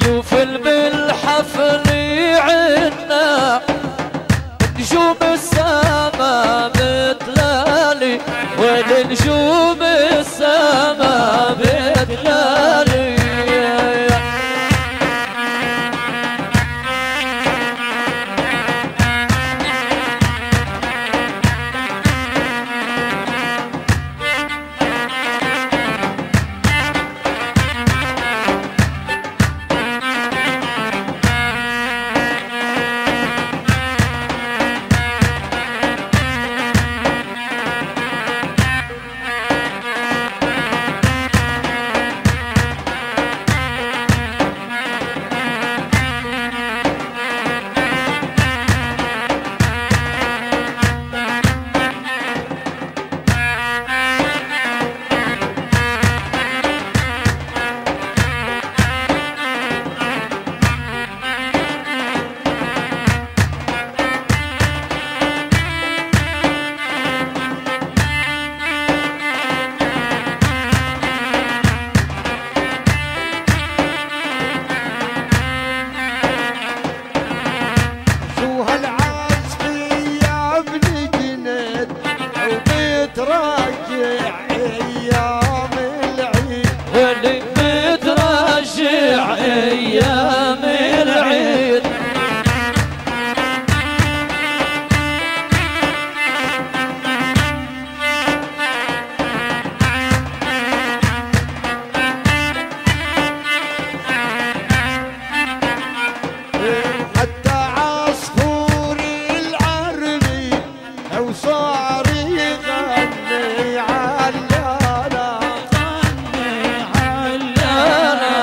شوف بالحفل عنا نجوم السما بتلالي، ونجوم السما بتلالي. أيام العيد حتى عصفور العربي أو صار يغني علالا غني علالا.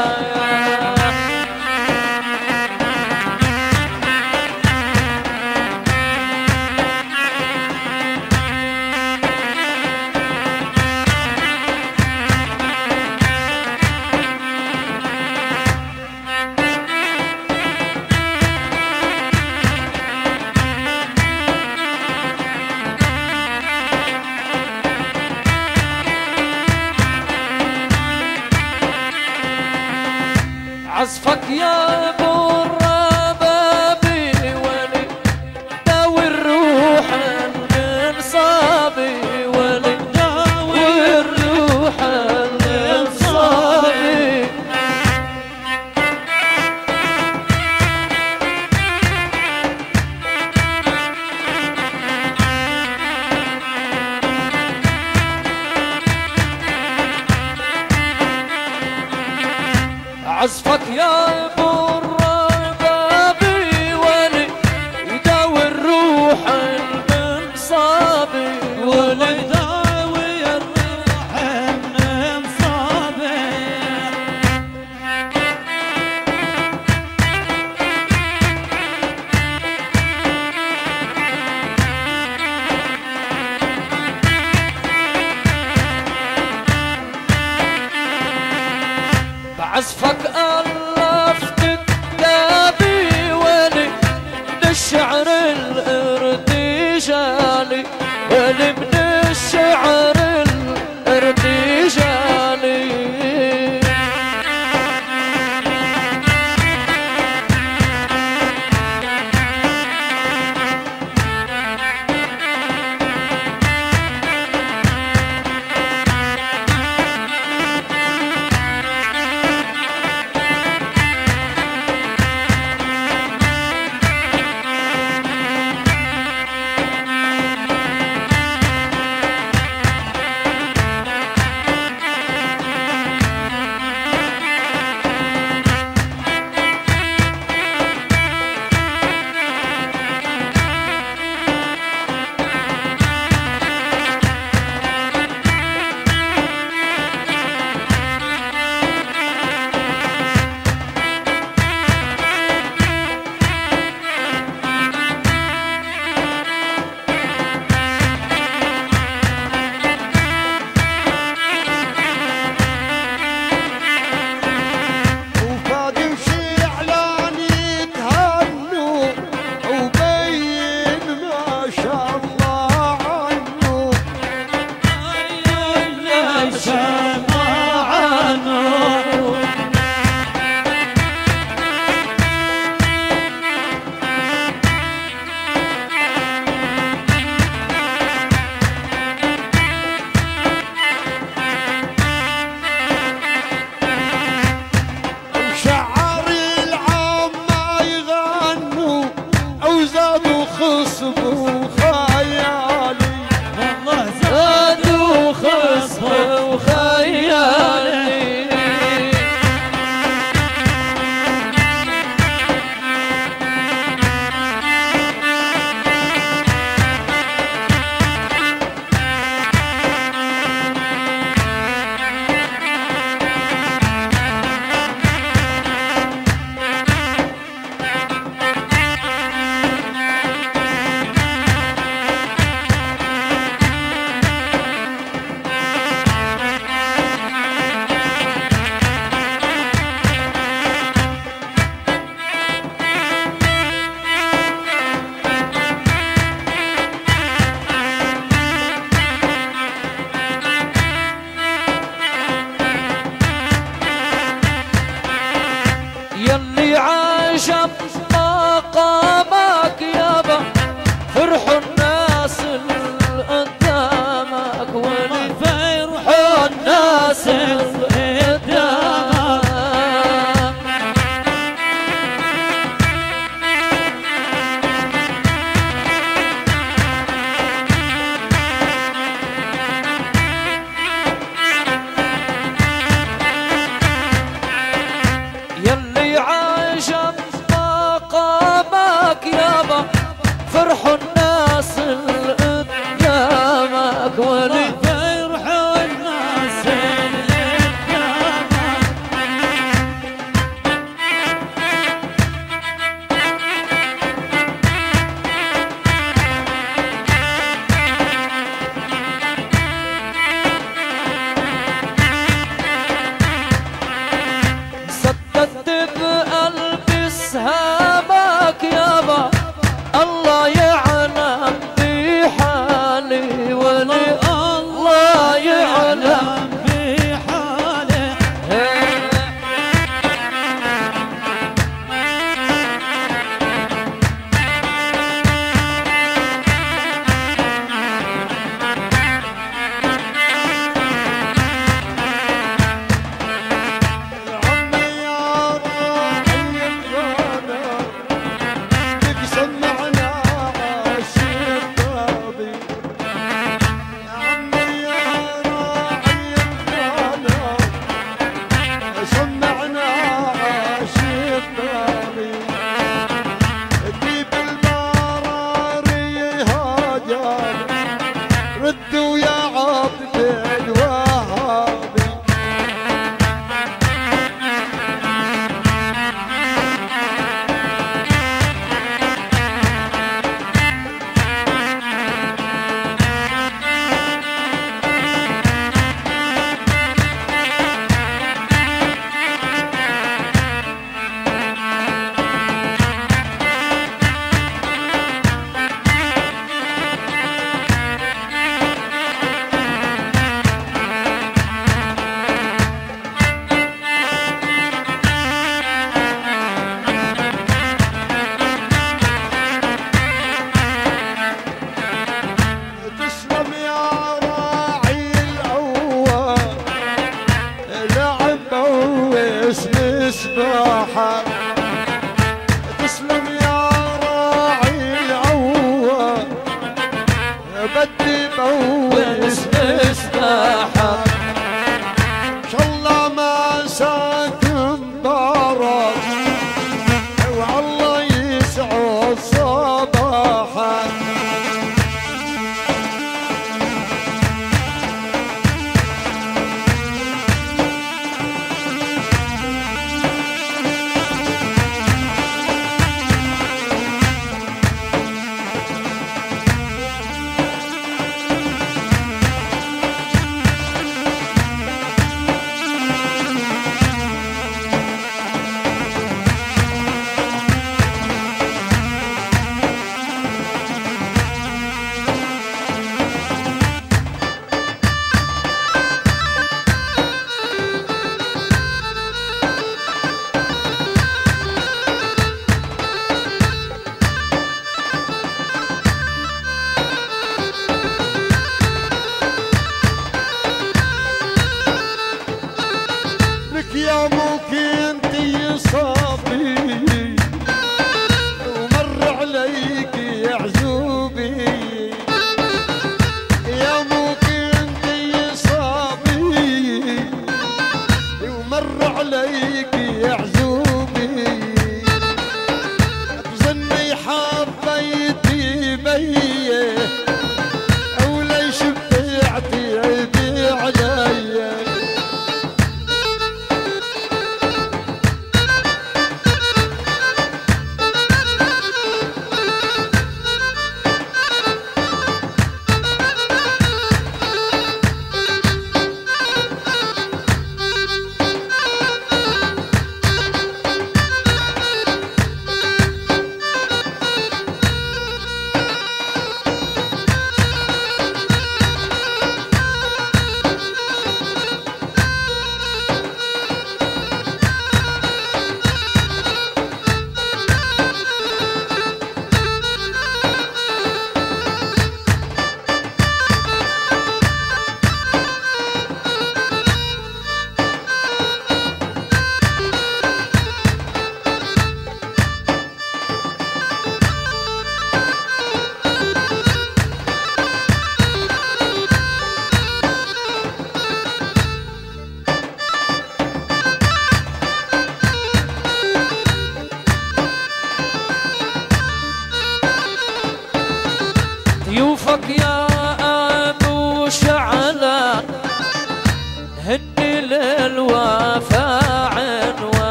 عزفك يا ابو الربابي ولي داوي الروح من صابي، ولي داوي الروح من صابي. عزفك يا ابو الربابي ولي يداوي الروح من صابي، ولي يداوي الروح من صابي. بعزفك ألفتك عاشم مقامك يابا فرحوا الناس اللي قدامك ولي فرحوا الناس اللي قدامك يلي عاشم مقامك يابا فرحوا الناس اللي قدامك ولي فرحوا الناس اللي قدامك سددت بقلبي سهامك يابا الله يعلم بحالي ولي الله يعلم بحالي عمي يا راعي الغنى بك سمعنا عاشق بابي يا عمي يا راعي الغنى سمعنا عاشق بابي ديب البراري هاجر ردوا يا عبد الوهابي تسلم يا راعي الأول لعب واسم سباحة تسلم يا راعي الأول بدي بوس واسم شاء الله ما ساكن بارك والله يسعد صباحك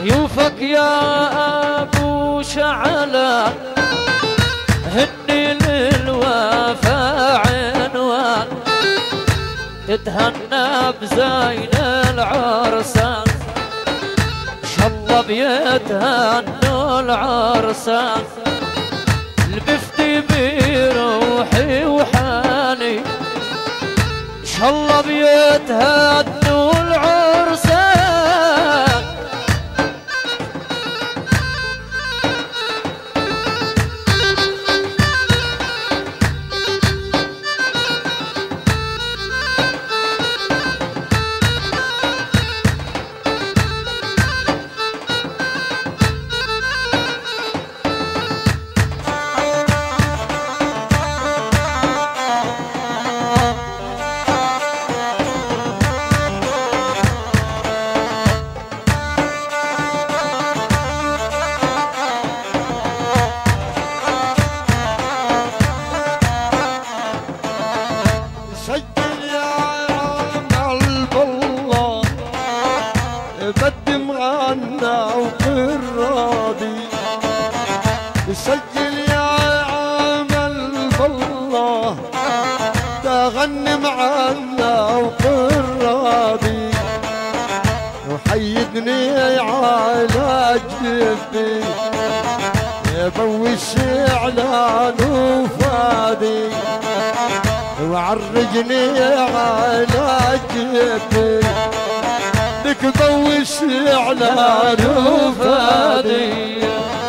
ضيوفك يا ابو شعلان هني للوفا عنوان تتهنى بزين العرسان شاء الله بيتهنوا العرسان لبفتي بروحي وحالي شاء الله بيتهنوا العرسان قدم عنا وقرادي سجل يا عمل بالله تغني معنا وقرادي وحيدني على جدي يبوي الشعلان وفادي وعرجني على جدي لك ضوي الشعلان وفادي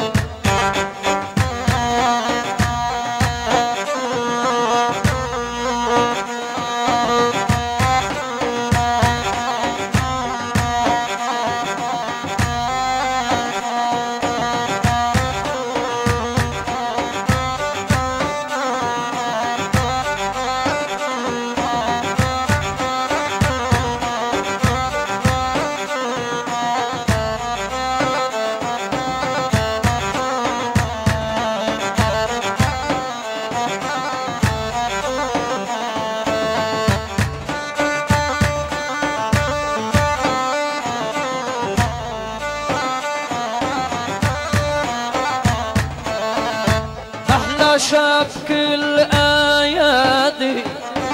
شبك الأيادي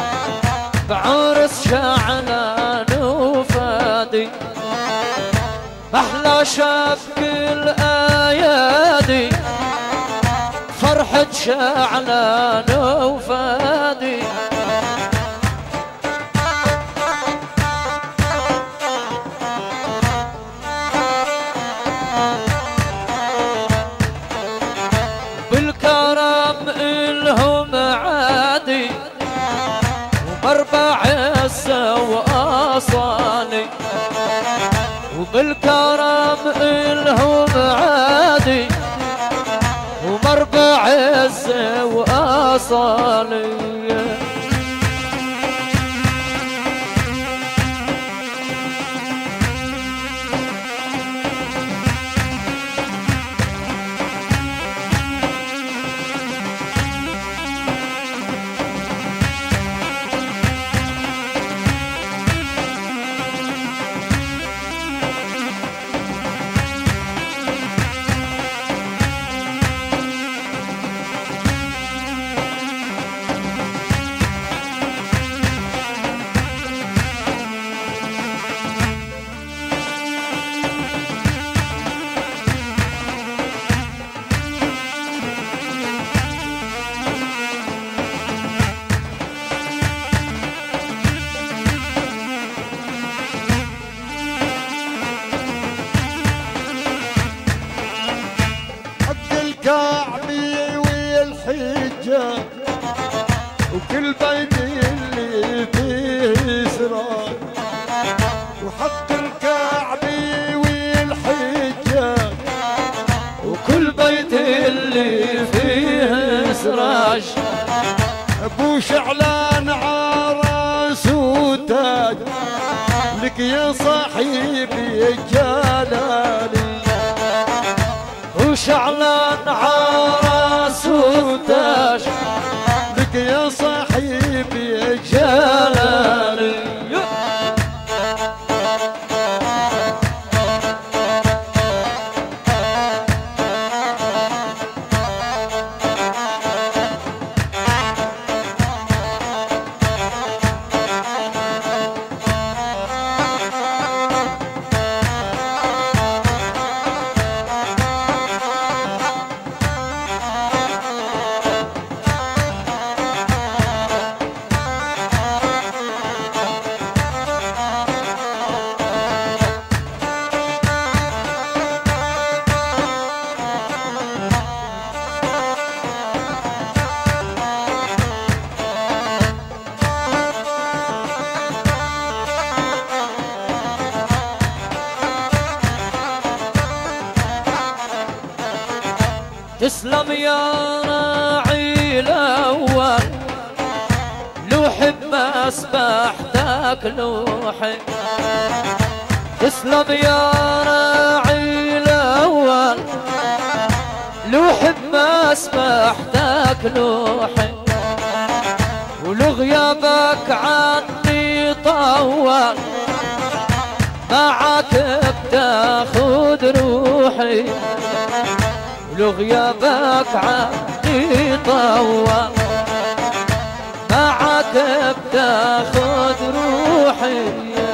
بعرس شعلان وفادي أحلى شبك الأيادي فرحة شعلان وفادي إلهم عادي وبربع عزة وأصالي وبالكرم إلهم عادي وبربع عزة وأصالي الكعبي والحجة وكل بيت اللي فيه سراج وحق الكعبي والحجة وكل بيت اللي فيه سراج ابو شعلان عراس وتاج لك يا صاحبي الجلالي وشعلان عراس وتاج لك يا صاحبي الجلالي تسلم يا راعي الأول، لوحي بمسبحتك لوحي. تسلم يا راعي الأول، لوحي بمسبحتك لوحي. ولغيابك عني طول، معك بتاخد روحي. ولغيابك عني طول، معك بتاخد روحي.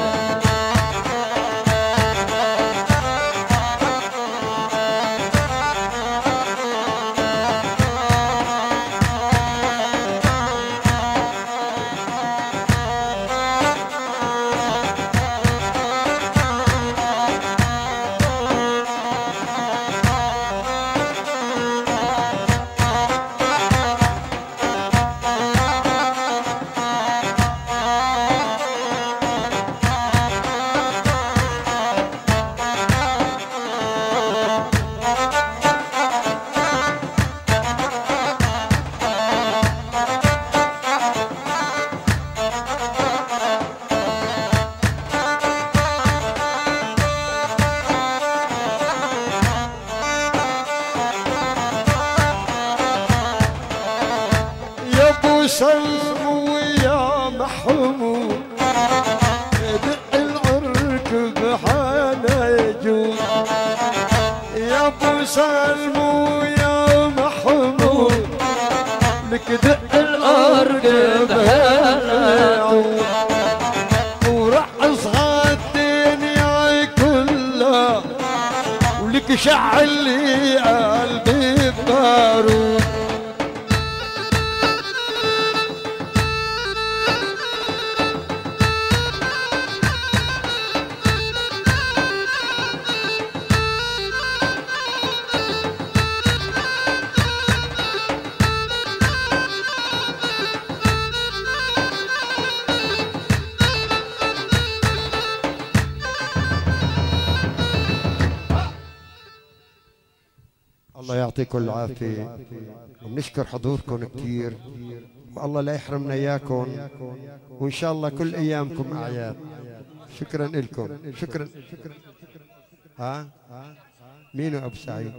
سلم ويا محمود، دق العرك بحاله يجود. يا ابو سلم ويا محمود، لك دق العرك بحاله يجود. ورقص الدنيا كلها، ولك شعل لي قلبي ببارود. الله يعطيكم العافية، وبنشكر حضوركم كثير، والله لا يحرمنا إياكم، وإن شاء الله كل أيامكم أعياد. شكرا لكم، شكرا. ها مين أبو سعيد؟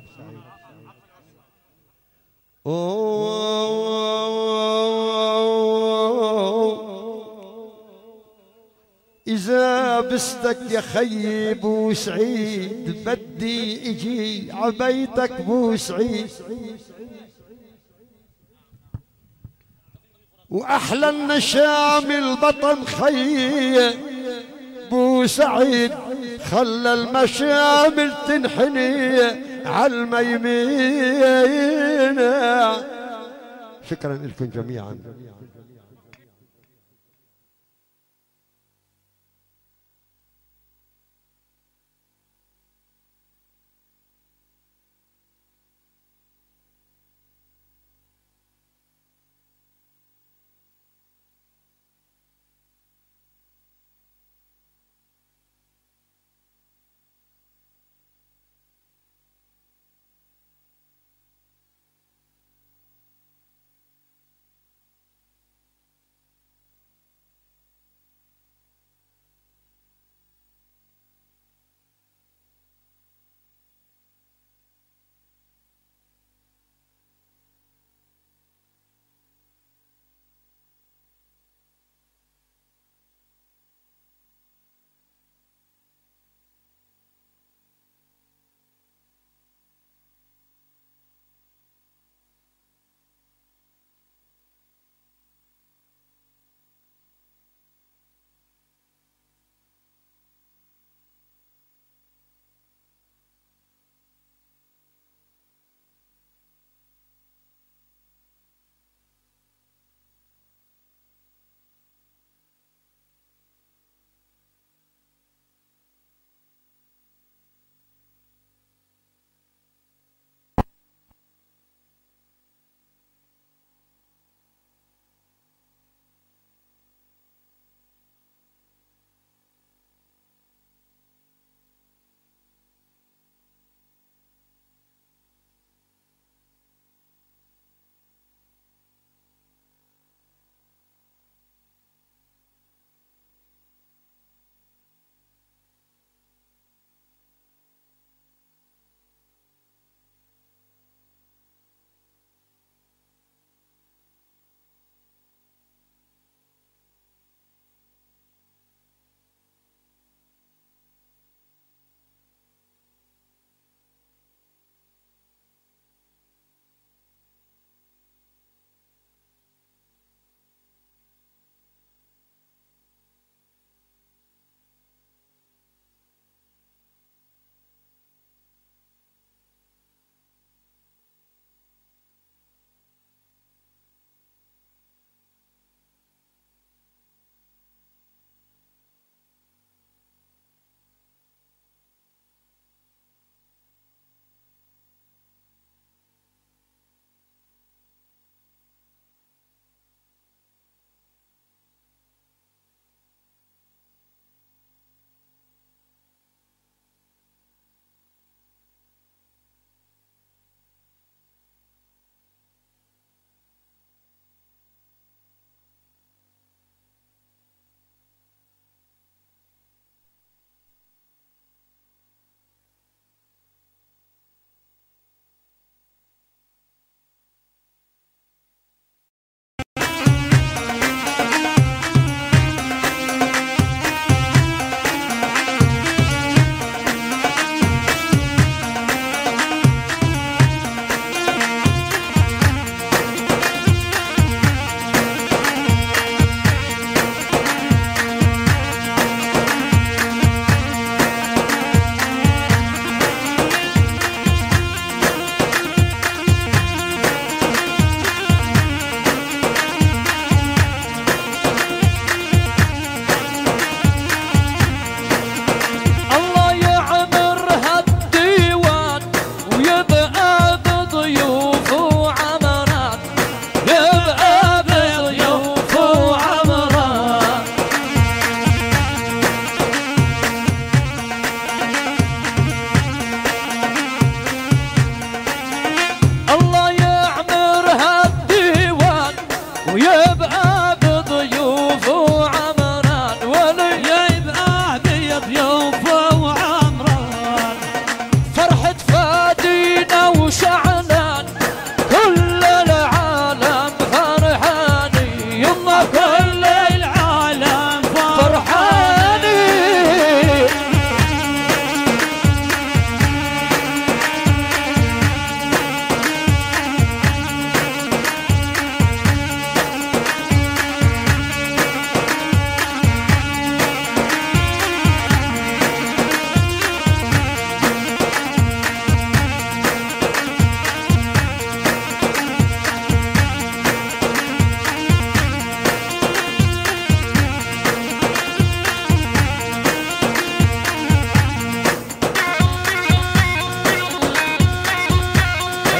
إذا بستك يا خيي بو سعيد، بدي إجي عبيتك بو سعيد. وأحلى النشام البطن خيي بو سعيد، خلى المشامل تنحني عالميمين. شكرا لكم جميعا.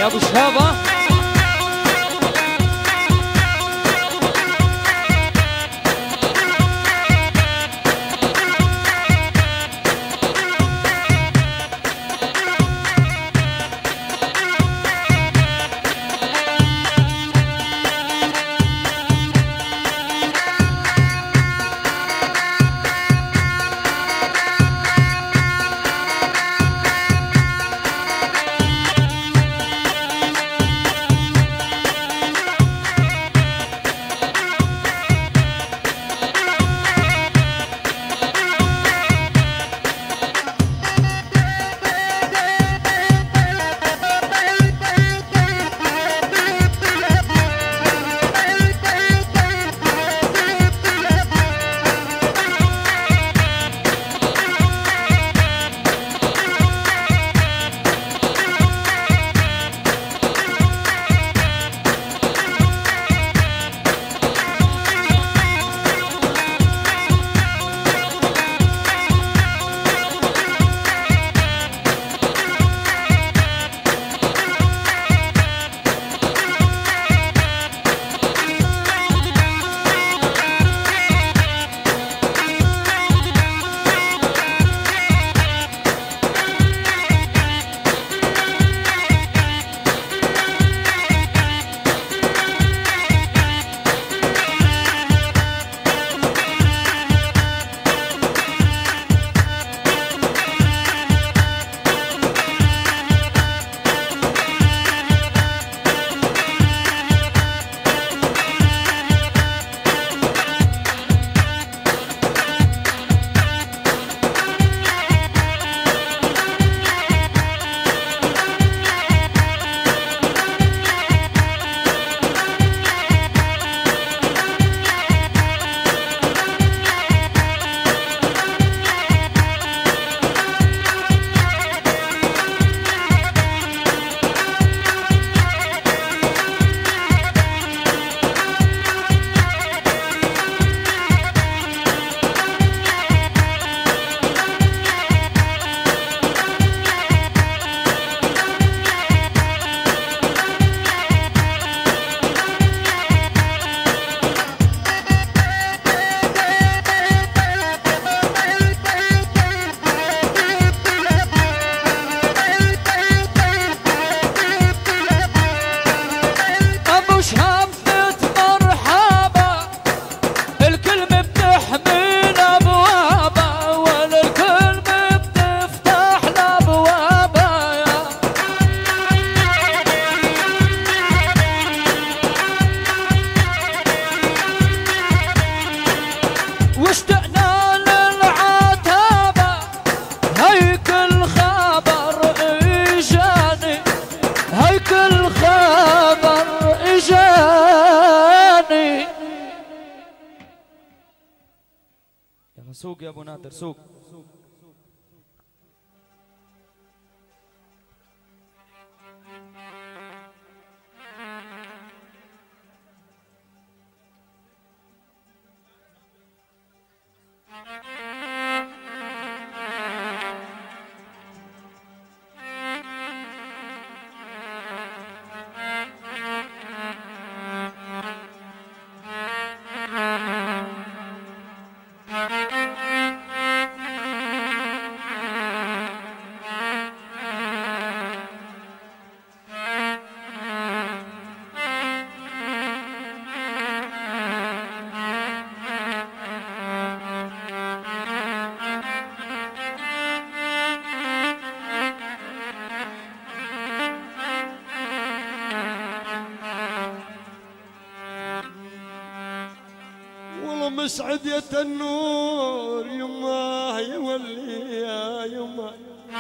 يا ابو شهابه. سوق يا ابو نادر سوق. مسعد يا تنور يما يولي يا يما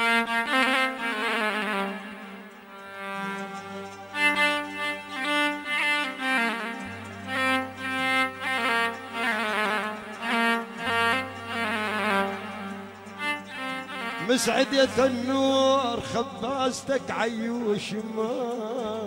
مسعد يا تنور خباستك عيوش ما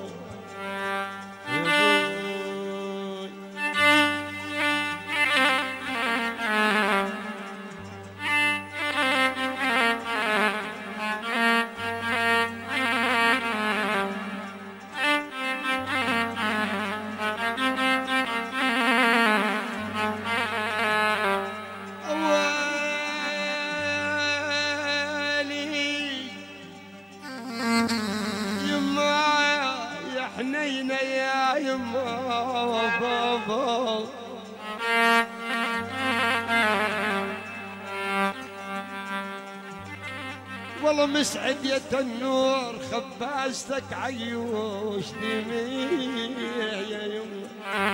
يما بابا والله مسعد يا تنور خبازتك عيوش دميع يا يما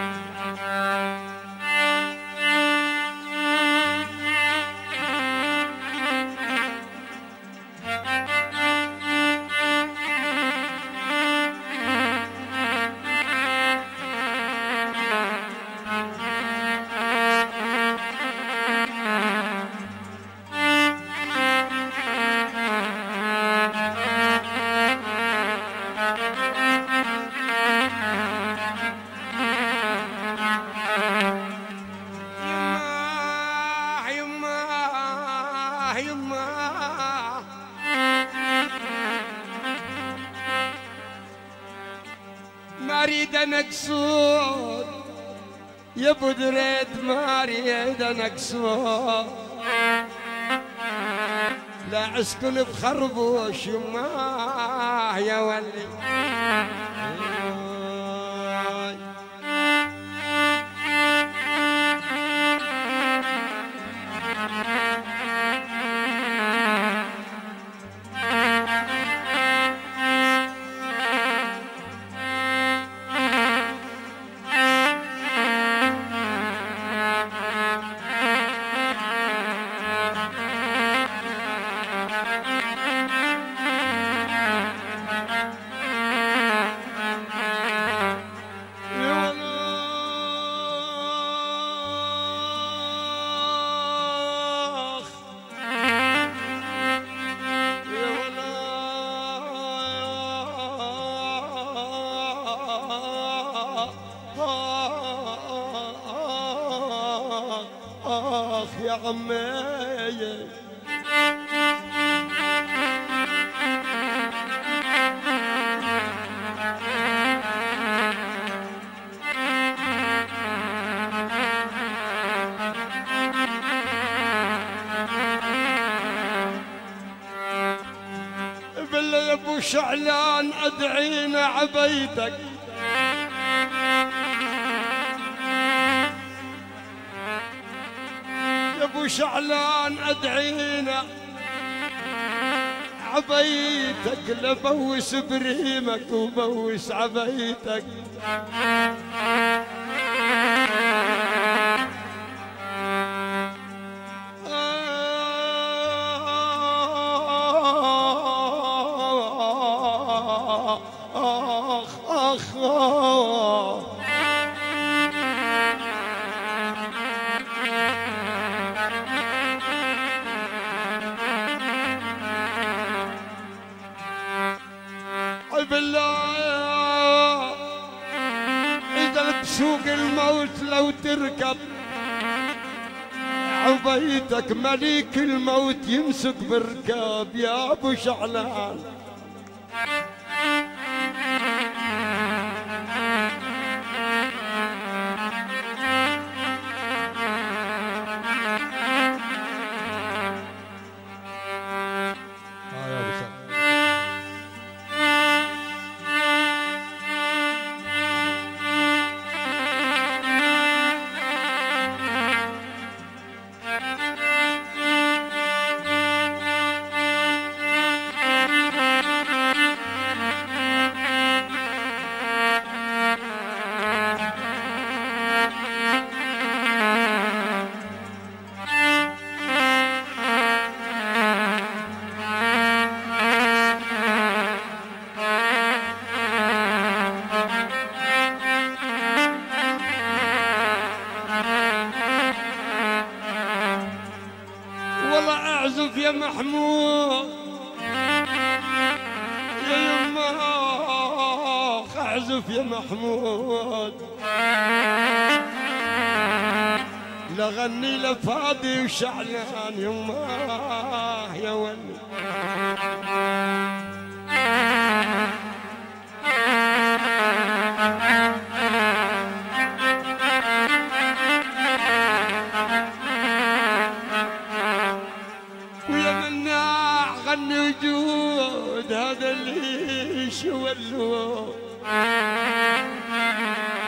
ما اريد انكسور يا ابو دريد ما اريد انكسور لا اسكن بخربوش يما يا ولي يا عمي بالله يا ابو شعلان ادعينا عبيتك ابو شعلان ادعينا عبيتك لبوس بريمك وبوس عبيتك اخ بالله إذا بسوق الموت لو تركب عبيتك مليك الموت يمسك بركاب يا أبو شعلان اعزف يا محمود يا يما اعزف يا محمود لغني لفادي وشعلان يما يا ولي غني وجود هذا اللي شولوه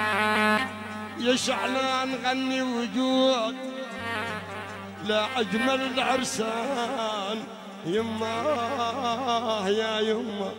شعلان غني وجود لا أجمل العرسان يما يا يما.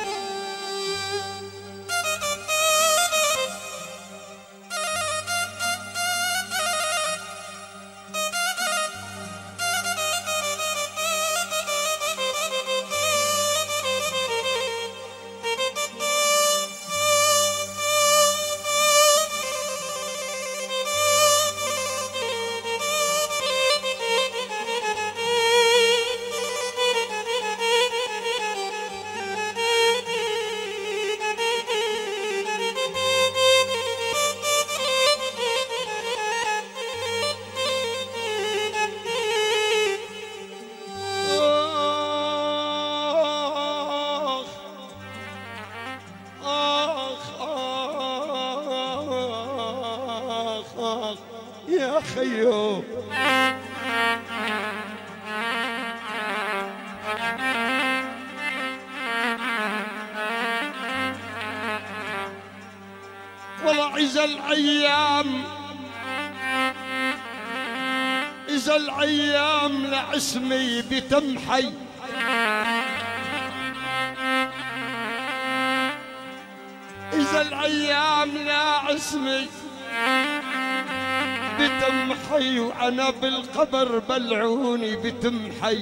يا خيو والله إذا الأيام لعسمي بتمحي إذا الأيام لعسمي بتمحي وأنا بالقبر بلعوني بتمحي.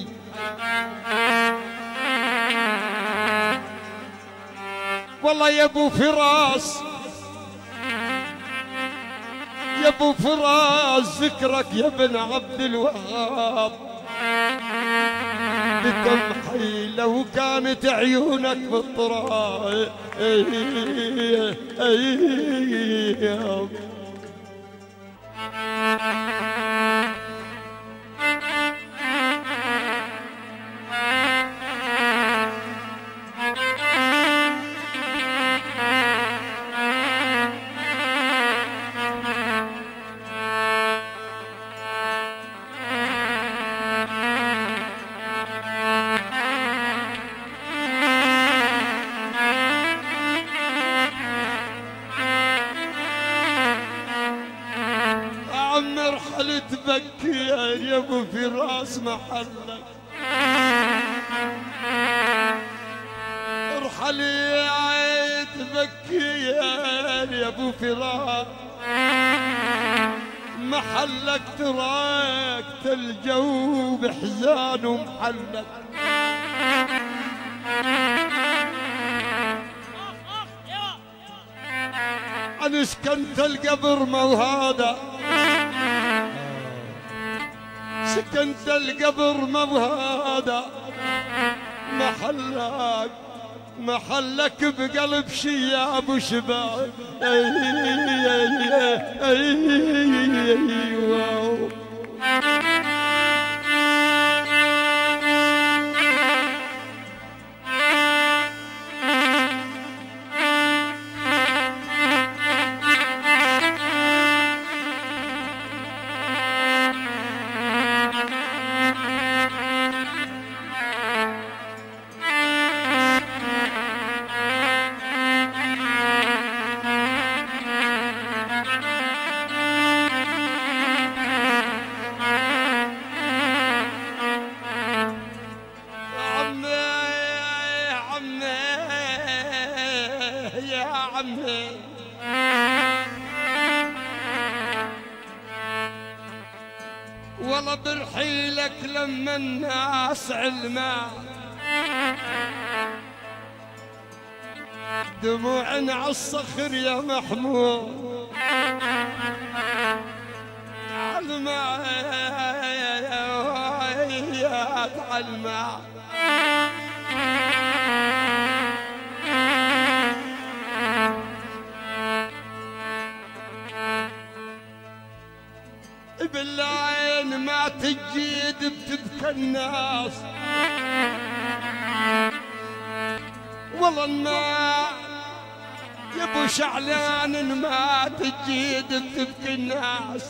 والله يا ابو فراس يا ابو فراس ذكرك يا ابن عبد الوهاب بتمحي لو كانت عيونك بالطراء. مرحلة تبكي يا ابو فراس محلك ارحلي تبكي يا ابو فراس محلك تراكت الجو بحزان ومحلك. أنا سكنت القبر موهادة سكنت القبر موهادة محلك بقلب شياب وشباب. والله برحيلك لما الناس علما دموع على الصخر يا محمود علما يا علما بالعين ما تجيد بتبكى الناس والله الماء يا ابو شعلان ما تجيد بتبكي الناس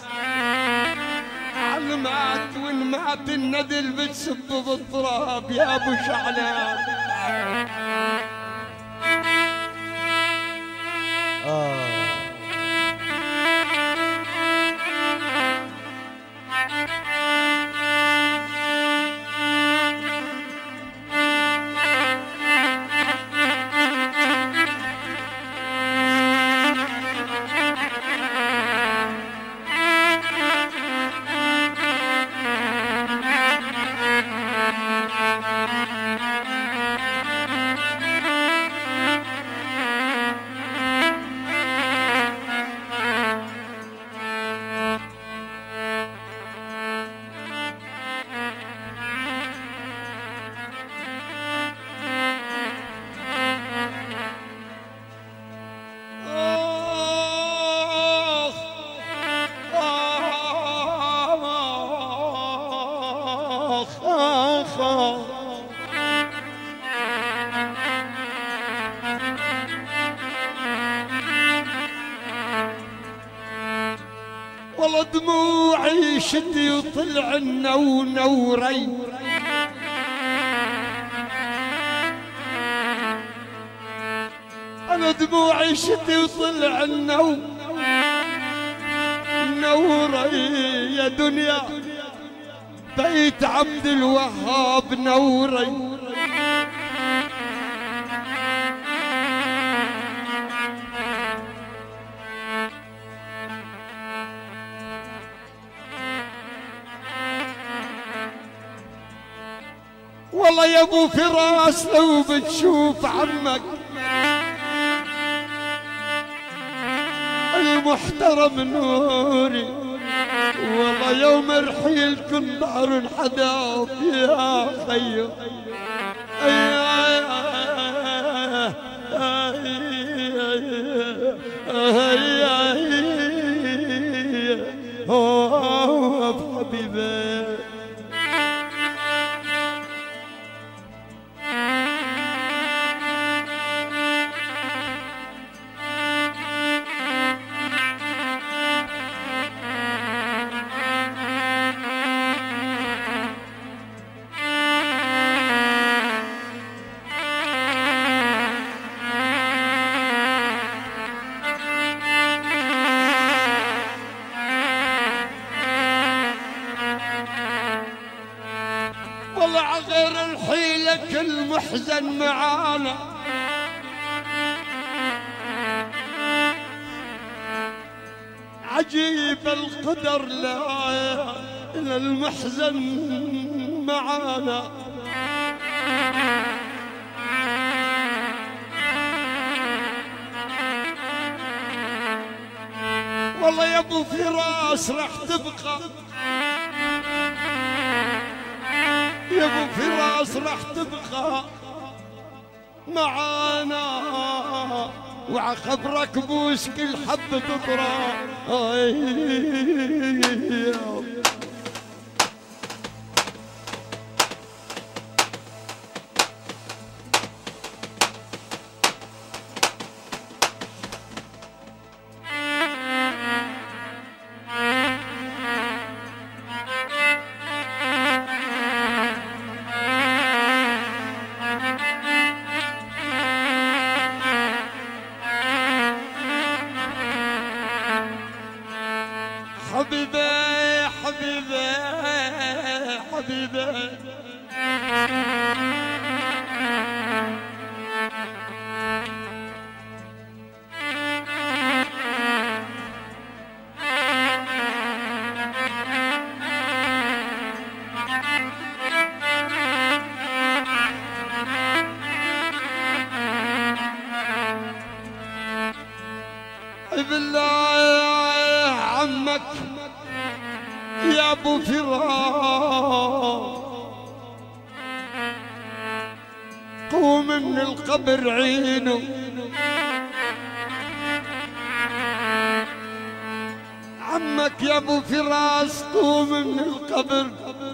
علمات وين مات الندل بتسب بالتراب يا ابو شعلان. والله دموعي شتي وطلع النوري، أنا دموعي شتي وطلع نوري يا دنيا، بيت عبد الوهاب نوري. والله يا ابو فراس لو بتشوف عمك المحترم نوري، والله يوم رحيلكم ظهر حدا يا خيو. حبيبي غير الحيلة كل محزن معانا، عجيب القدر لا المحزن معانا. والله يا ابو فراس راح تبقى، يا ابو فراس راح تبقى معانا، وعخبرك بوس كل حبة تطرى. حبيبي حبيبي حبيبي بالله عمك يا ابو فراس قوم من القبر عينه، عمك يا ابو فراس قوم من القبر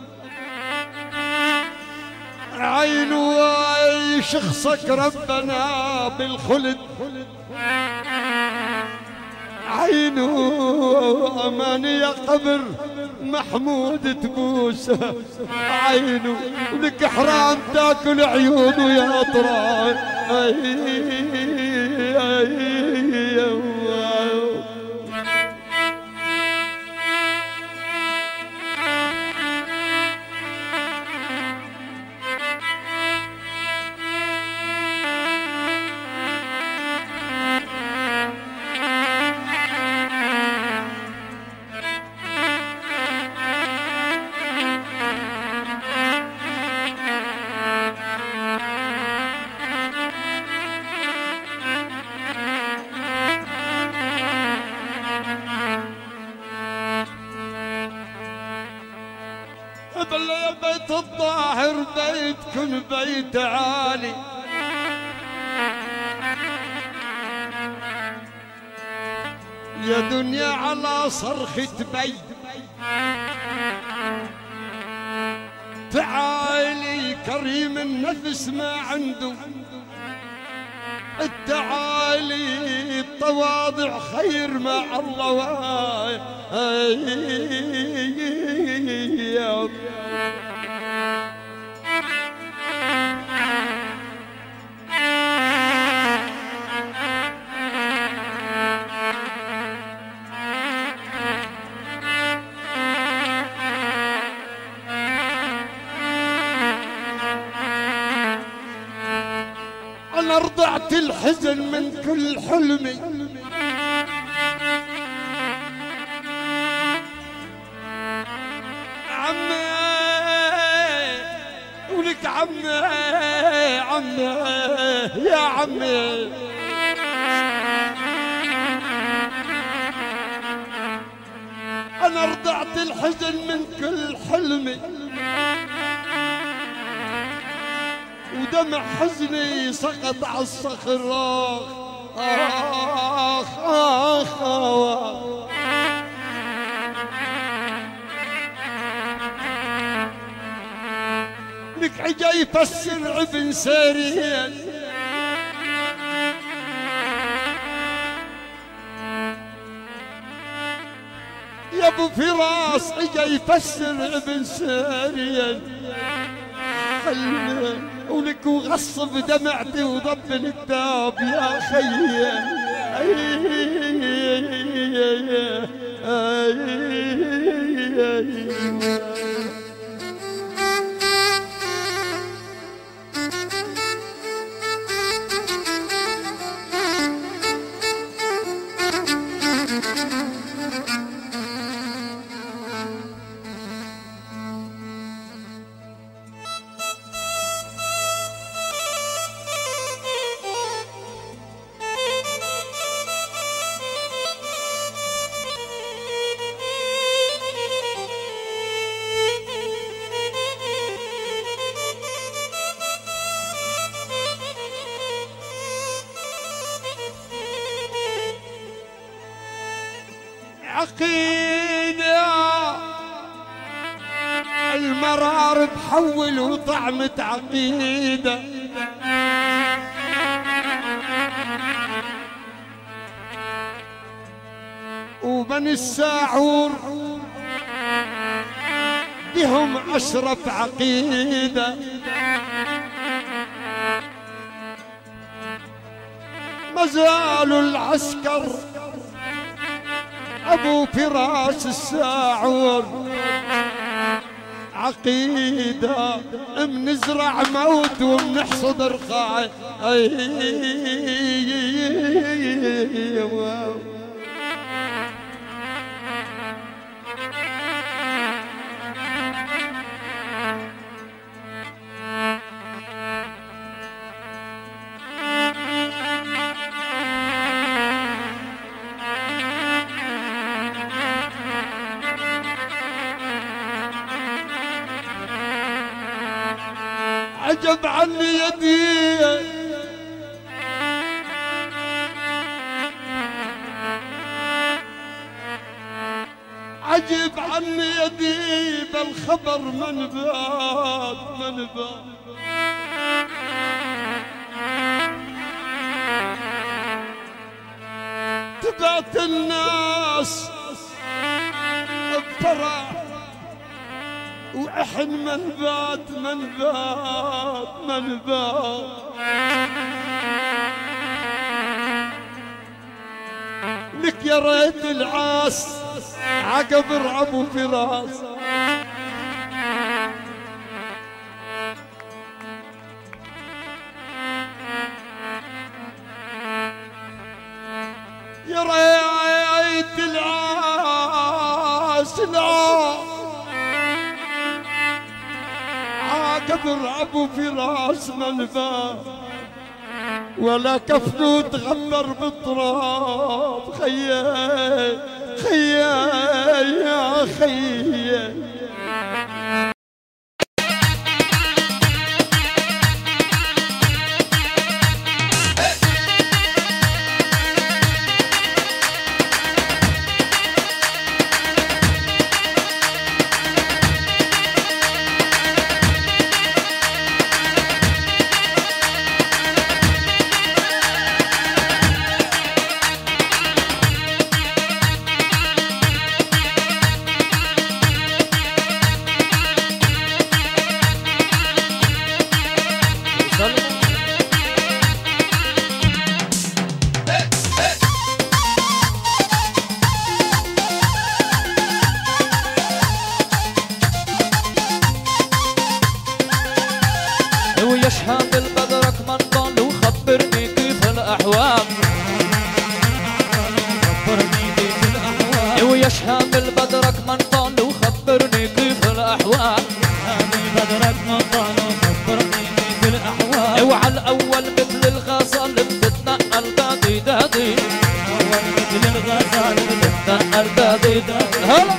عينه، شخصك ربنا بالخلد عينه، أمان يا قبر محمود تبوسه عينه، ولك حرام تاكل عيونه يا طراد. بالله بيت الطاهر بيتكن بيت عالي، يا دنيا على صرخة بيت تعالي كريم النفس ما عنده التعالي التواضع خير مع الله. أنا رضعت الحزن من كل حلمي، عمي ولك عمي عمي يا عمي. أنا رضعت الحزن من كل حلمي، ودمع حزني سقط على الصخر. آخ آخ آخ لك عجا يفسر ابن سيرين، يا ابو فراس عجا يفسر ابن سيرين. ولك وغصب دمعتي وضب الكتاب يا خيي. عقيدة المرار بحول وطعمة عقيدة، وبني الساعور بهم أشرف عقيدة. ما زالوا العسكر أبو فراس الساعور عقيدة، منزرع موت ومنحصد رخاء. عجب عني يدي عجب عني يدي بالخبر من بات من بات. تبعت الناس بفرح وإحن من بات من بات من بات. لك يا ريت العاس عقبر أبو فراس، يا ريت العاس لا عقبر أبو فراس من بات، ولا كفنه تغمر بالتراب. خيي خيي يا خيي. البديد هلا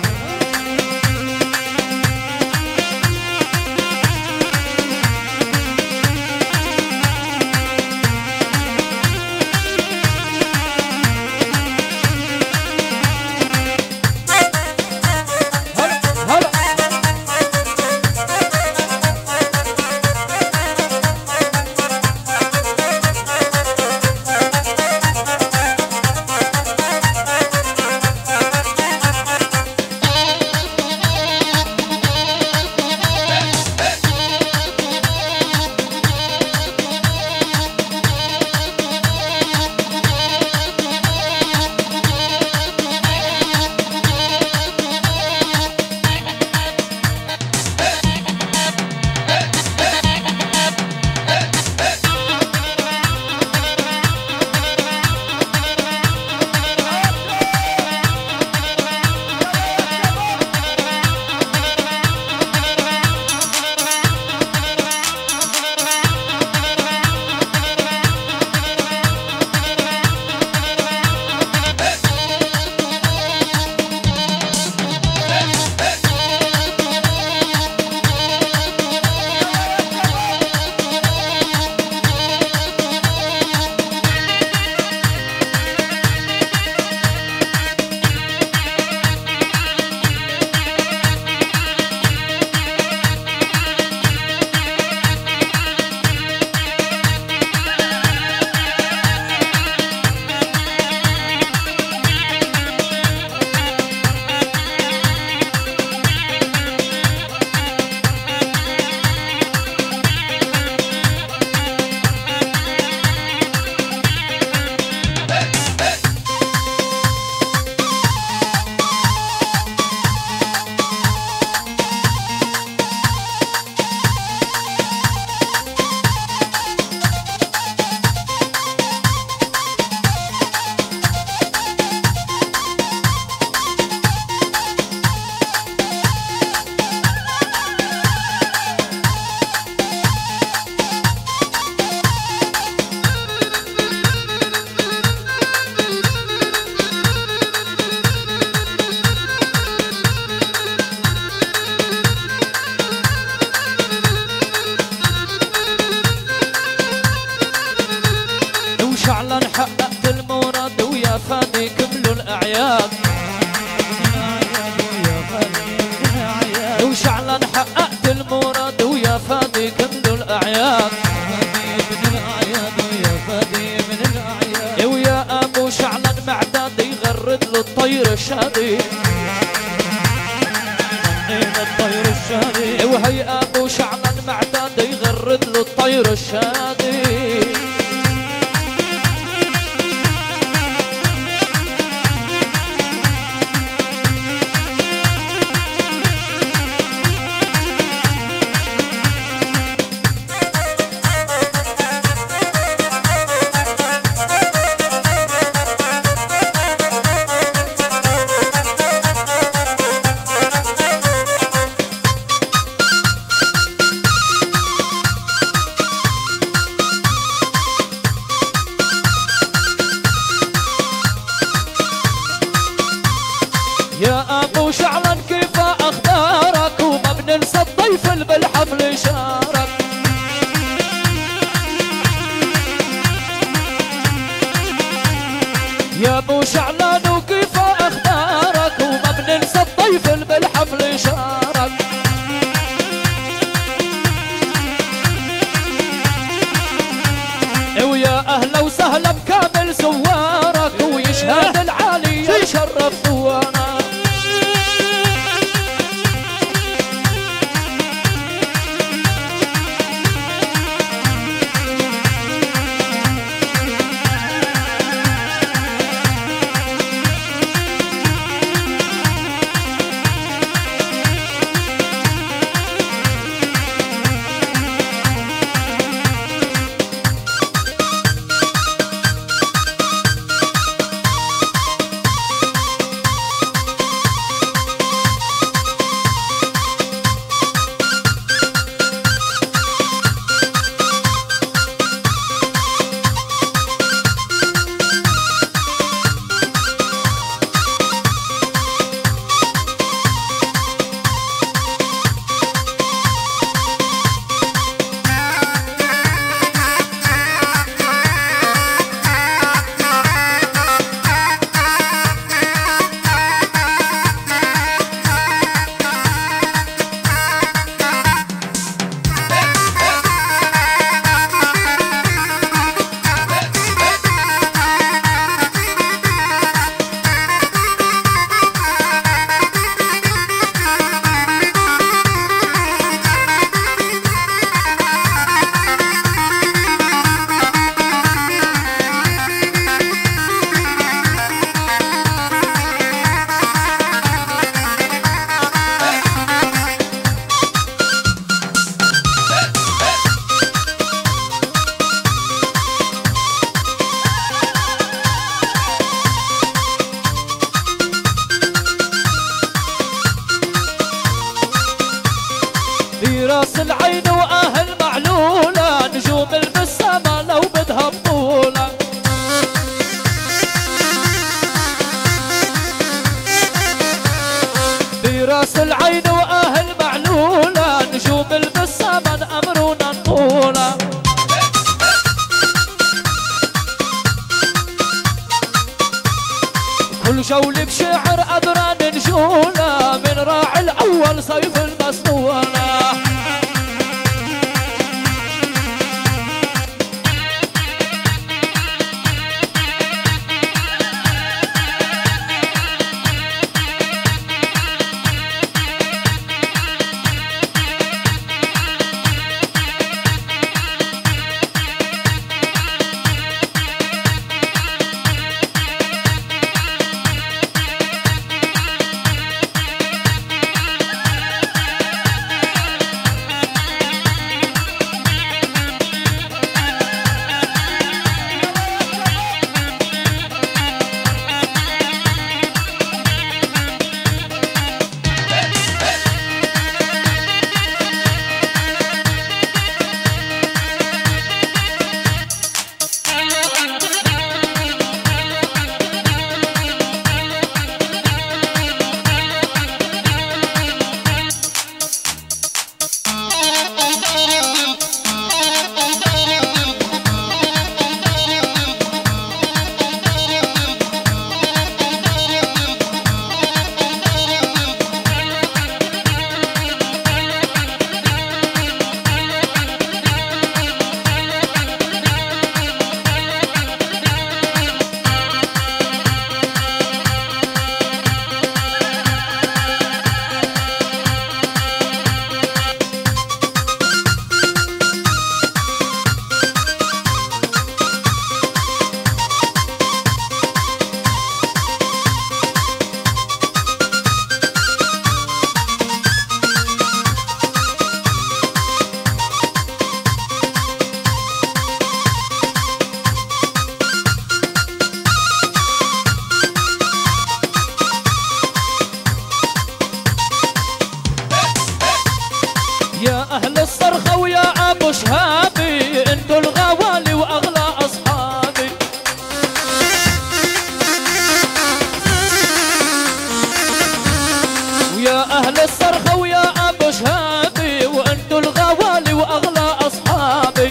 وشعلا حققت المراد ويا فادي كملوا الأعياد وشعلا حققت المراد ويا فادي كملوا الأعياد ويا أبو شعلا معداد يغرد له الطير الشادي وهي أبو شعلا معداد يغرد له الطير الشادي يا أبو شعلا كيف أخبارك وما بننسى الضيف اللي بالحفل شارك يا أبو شعلان وكيف أخبارك وما بننسى الضيف اللي بالحفل شارك ويا أهلا وسهلا بكامل زوارك ويشهد العالي يشرف ثوانا كل جول بشعر أذران نجولة من راعي الأول صيف المسنونة. يا أهل الصرخة ويا أبو شهابي انتو الغوالي وأغلى أصحابي. ويا أهل الصرخة ويا أبو شهابي وانتو الغوالي وأغلى أصحابي.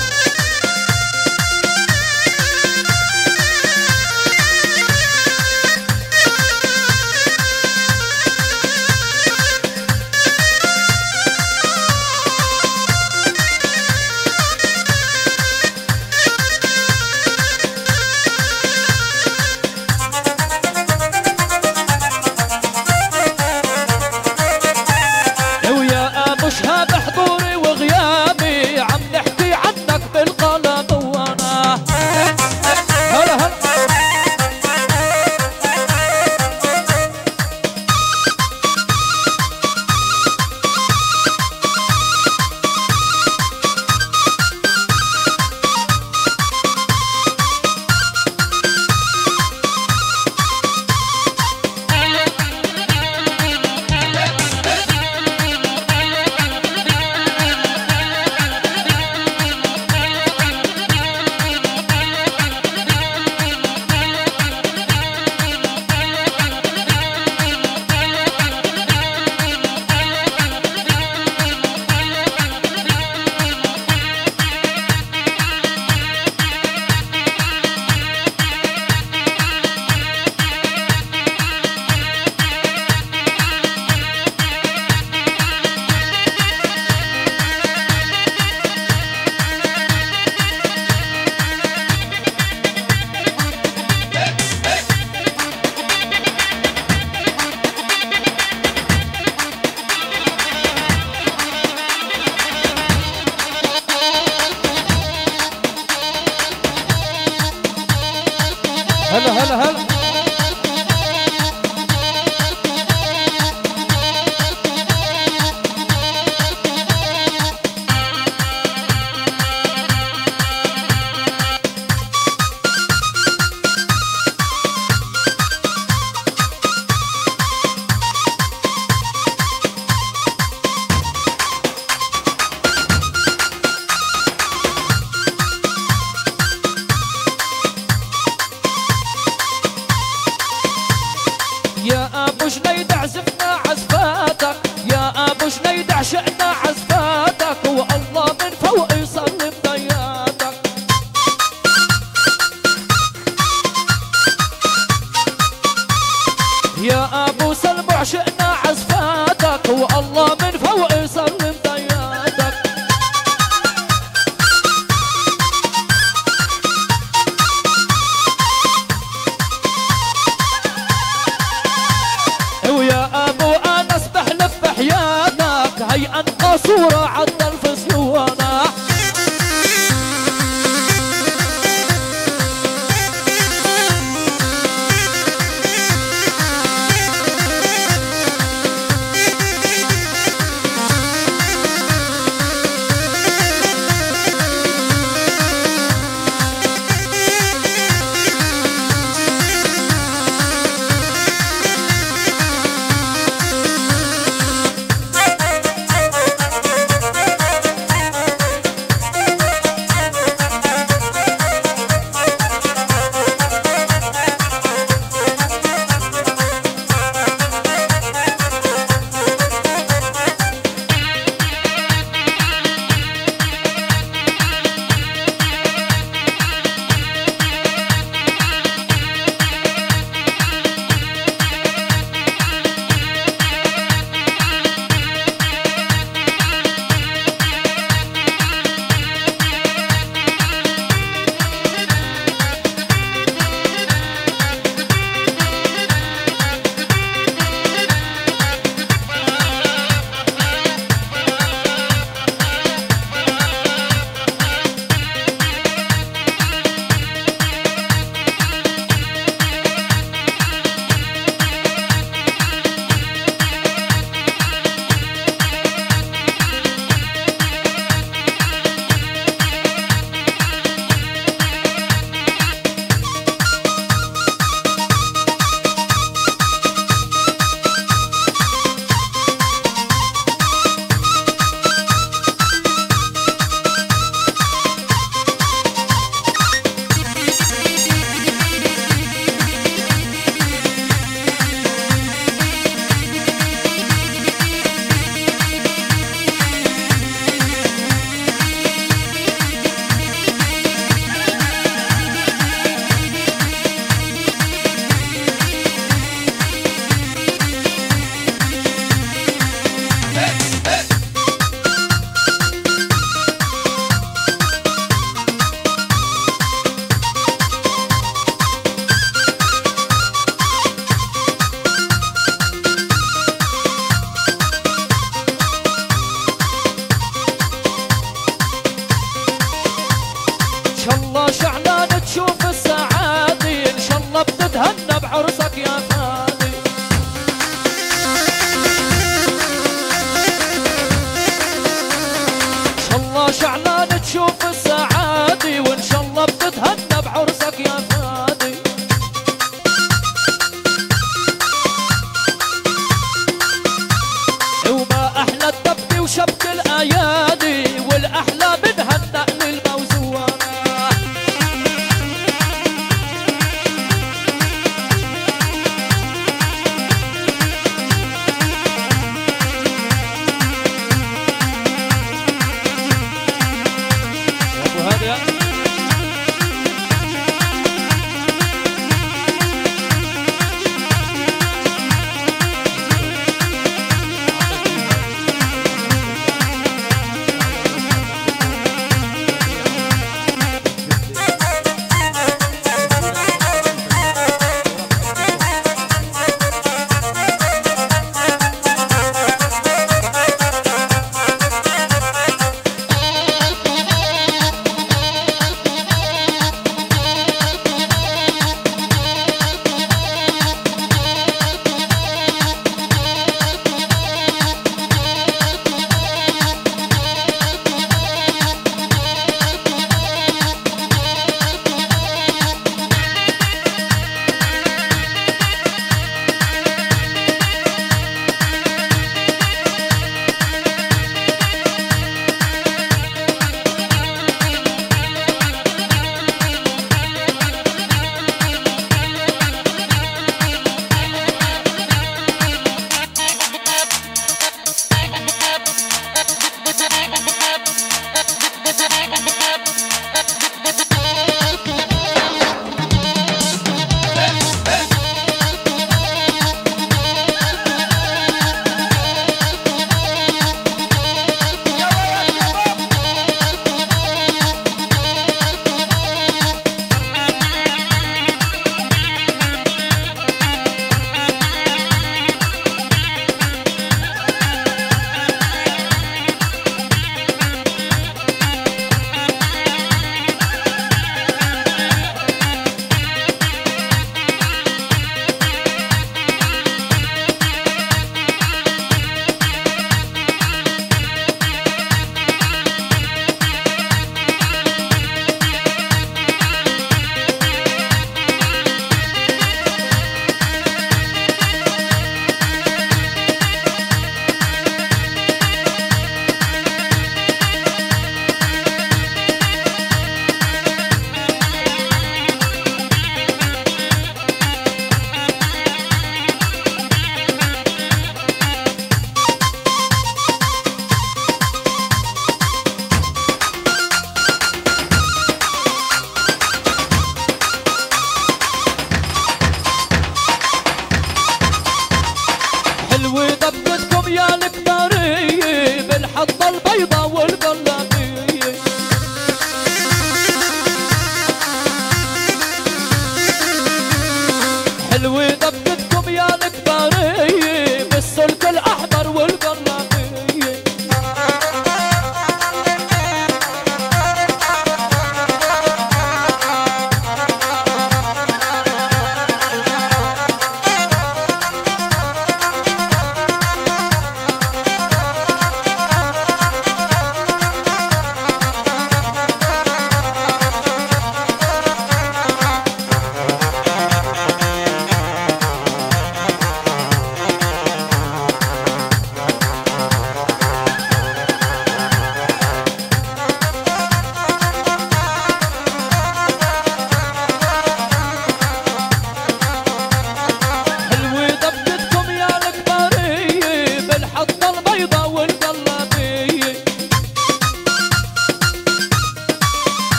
شهاب حضوري وغيابي عم نحكي عنك بالقلب وانا هلا هلا. هلا هلا هلا. يا ابو جنيد عزفنا عزفاتك، يا ابو جنيد عشقنا عزفاتك، والله من فوق يصلي بدياتك. صورة عد الفصيونة.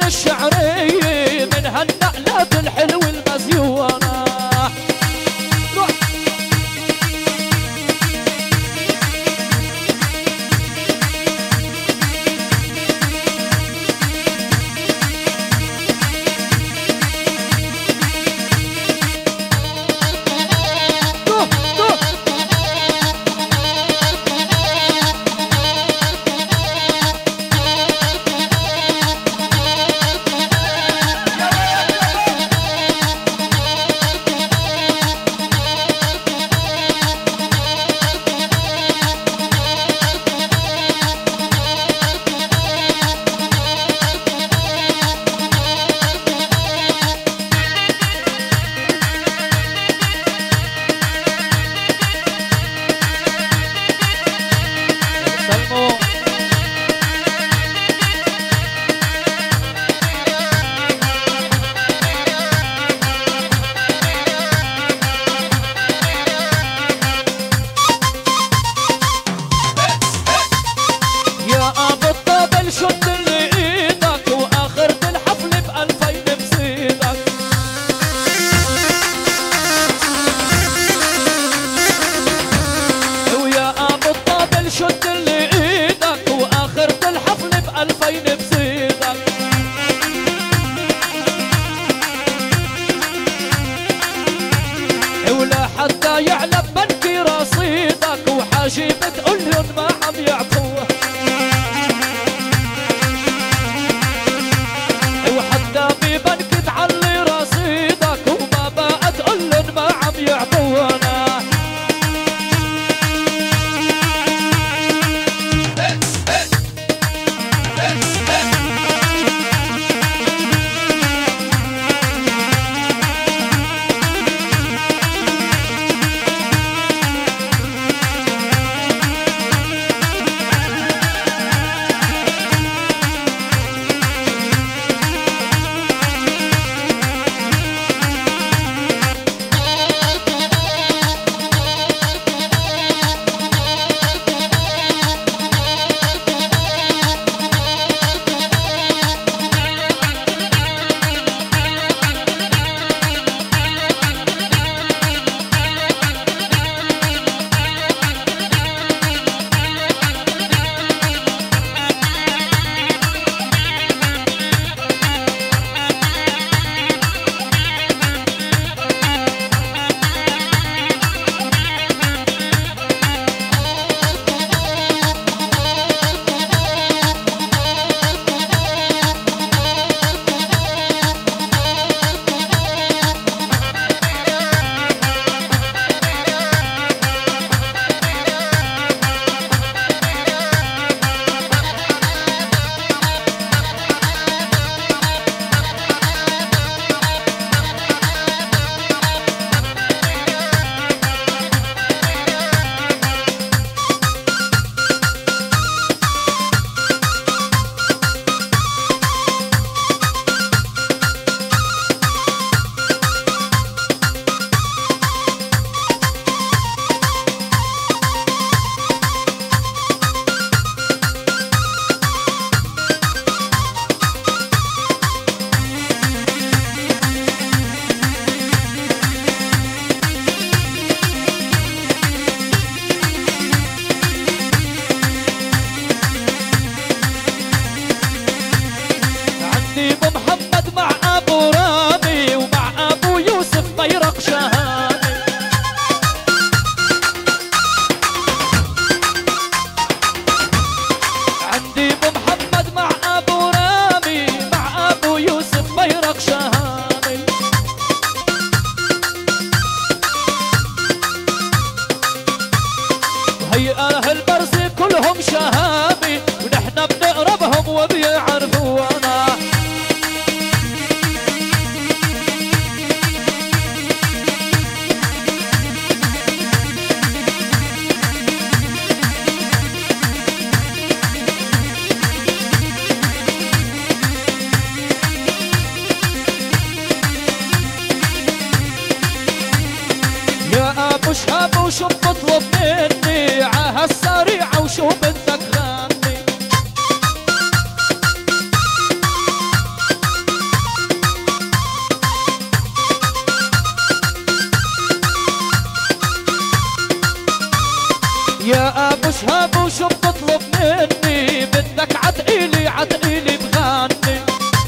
الشعري من هالنقلات الحلو المزيونة. بتقولن ما عم يعطوه، وحتى ببنك تعلي رصيدك وما بقى تقولن ما عم يعطونا. أهل برزي كلهم شهامي ونحن بنقربهم وبيعرفونا. يا أبو شهاب وشو بتطلب مني عهالسريعة وشو بدك غني؟ صدقيني بغني.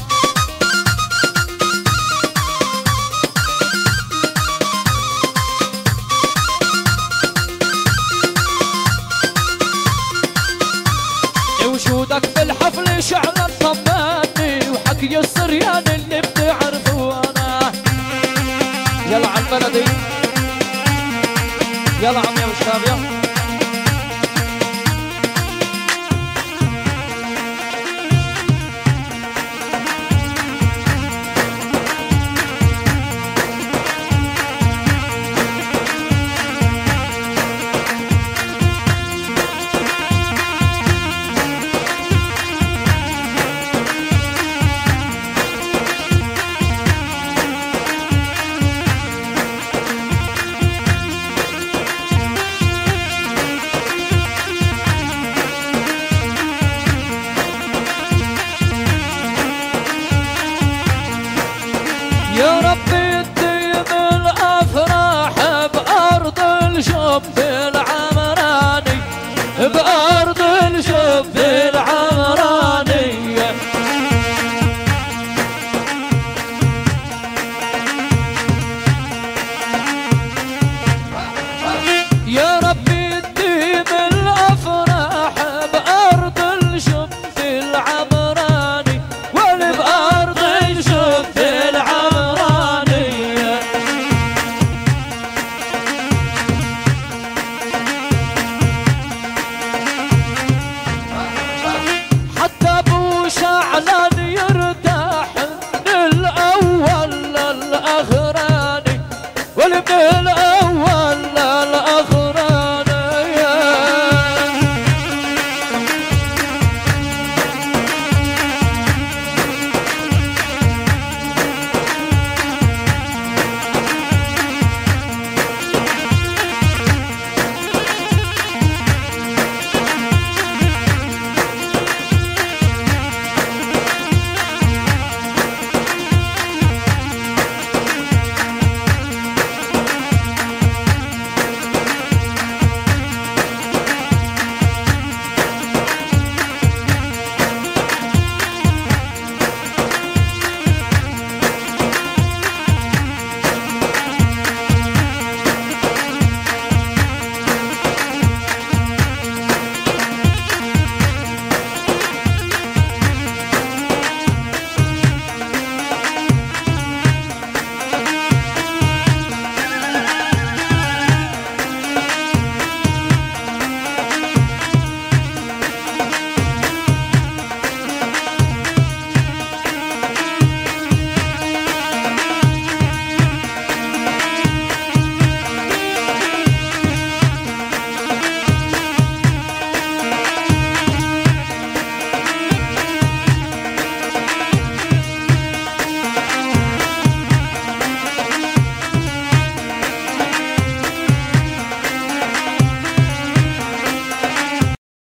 وجودك بالحفل شعلا طمني وحكي السريان اللي بتعرفه انا. يلا عالبلدي يلا عم يا شباب يلا.